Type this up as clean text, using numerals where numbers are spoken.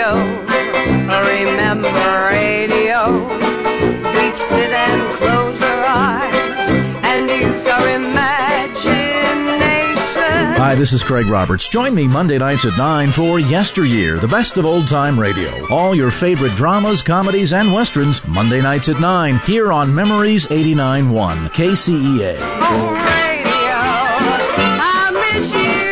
radio. Remember radio. We'd sit and close our eyes and use our imagination. Hi, this is Craig Roberts. Join me Monday nights at 9 for Yesteryear, the best of old-time radio. All your favorite dramas, comedies, and westerns, Monday nights at 9, here on Memories 89.1 KCEA. Oh, radio, I miss you.